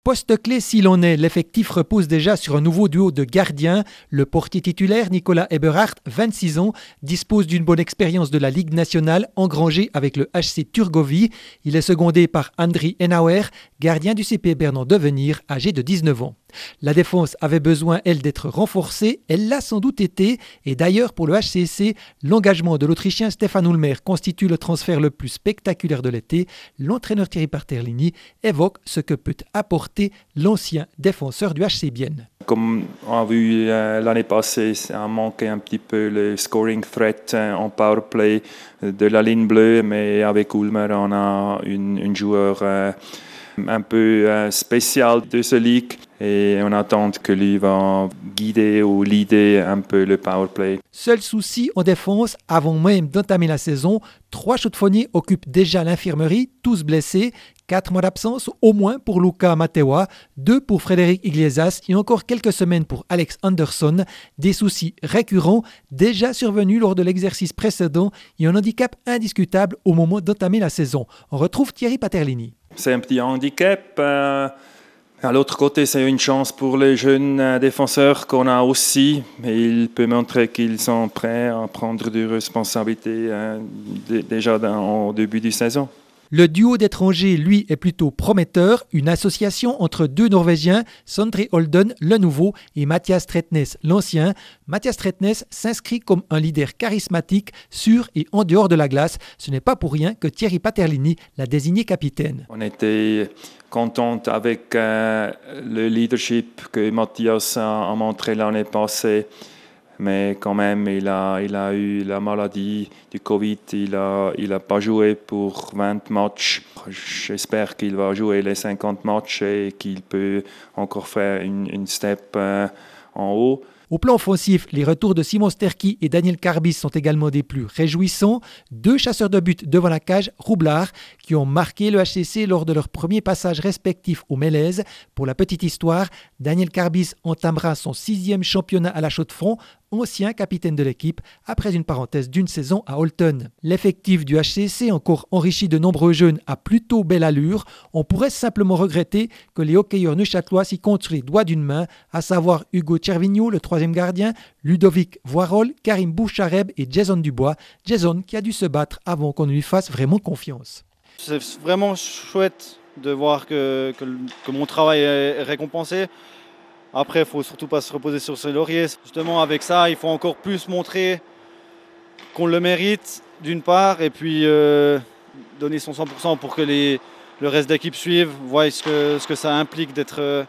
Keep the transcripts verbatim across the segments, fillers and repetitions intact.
Poste clé s'il en est, l'effectif repose déjà sur un nouveau duo de gardiens. Le portier titulaire, Nicolas Eberhardt, vingt-six ans, dispose d'une bonne expérience de la Ligue nationale engrangée avec le H C Turgovie. Il est secondé par Andri Enauer, gardien du C P Bernan Devenir, âgé de dix-neuf ans. La défense avait besoin, elle, d'être renforcée. Elle l'a sans doute été. Et d'ailleurs, pour le H C C, l'engagement de l'Autrichien Stefan Ulmer constitue le transfert le plus spectaculaire de l'été. L'entraîneur Thierry Paterlini évoque ce que peut apporter l'ancien défenseur du H C Bienne. Comme on a vu euh, l'année passée, ça a manqué un petit peu le scoring threat euh, en power play de la ligne bleue, mais avec Ulmer, on a une, une joueur euh, un peu euh, spécial de ce ligue et on attend que lui va guider ou leader un peu le power play. Seul souci en défense, avant même d'entamer la saison, trois chaudefonniers occupent déjà l'infirmerie, tous blessés. Quatre mois d'absence au moins pour Luca Matewa, deux pour Frédéric Iglesias et encore quelques semaines pour Alex Anderson. Des soucis récurrents déjà survenus lors de l'exercice précédent et un handicap indiscutable au moment d'entamer la saison. On retrouve Thierry Paterlini. C'est un petit handicap. Euh, à l'autre côté, c'est une chance pour les jeunes euh, défenseurs qu'on a aussi. Et il peut montrer qu'ils sont prêts à prendre des responsabilités euh, d- déjà dans, au début de saison. Le duo d'étrangers, lui, est plutôt prometteur. Une association entre deux Norvégiens, Sondre Holden, le nouveau, et Mathias Tretnes, l'ancien. Mathias Tretnes s'inscrit comme un leader charismatique, sûr et en dehors de la glace. Ce n'est pas pour rien que Thierry Paterlini l'a désigné capitaine. On était contents avec euh, le leadership que Mathias a, a montré l'année passée. Mais quand même, il a, il a eu la maladie du Covid, il n'a il a pas joué pour vingt matchs. J'espère qu'il va jouer les cinquante matchs et qu'il peut encore faire une, une step euh, en haut. Au plan offensif, les retours de Simon Sterki et Daniel Carbis sont également des plus réjouissants. Deux chasseurs de but devant la cage, Roublard, qui ont marqué le H C C lors de leur premier passage respectif au Mélèze. Pour la petite histoire, Daniel Carbis entamera son sixième championnat à la Chaux-de-Fonds, ancien capitaine de l'équipe, après une parenthèse d'une saison à Holton. L'effectif du H C C, encore enrichi de nombreux jeunes, a plutôt belle allure. On pourrait simplement regretter que les hockeyeurs neuchâtelois s'y comptent sur les doigts d'une main, à savoir Hugo Cervigno, le troisième gardien, Ludovic Voirol, Karim Bouchareb et Jason Dubois. Jason qui a dû se battre avant qu'on lui fasse vraiment confiance. C'est vraiment chouette de voir que, que, que mon travail est récompensé. Après, il ne faut surtout pas se reposer sur ses lauriers. Justement, avec ça, il faut encore plus montrer qu'on le mérite, d'une part, et puis euh, donner son cent pour cent pour que les, le reste d'équipe suive, voient ce que, ce que ça implique d'être euh,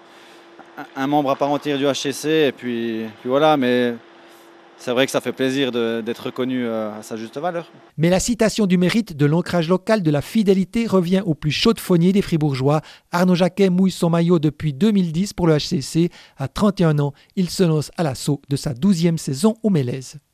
un membre à part entière du H C C. Et puis, puis voilà, mais c'est vrai que ça fait plaisir de, d'être reconnu à sa juste valeur. Mais la citation du mérite, de l'ancrage local, de la fidélité revient au plus chaudefonnier des Fribourgeois. Arnaud Jacquet mouille son maillot depuis deux mille dix pour le H C C. À trente et un ans, il se lance à l'assaut de sa douzième saison au Mélèze.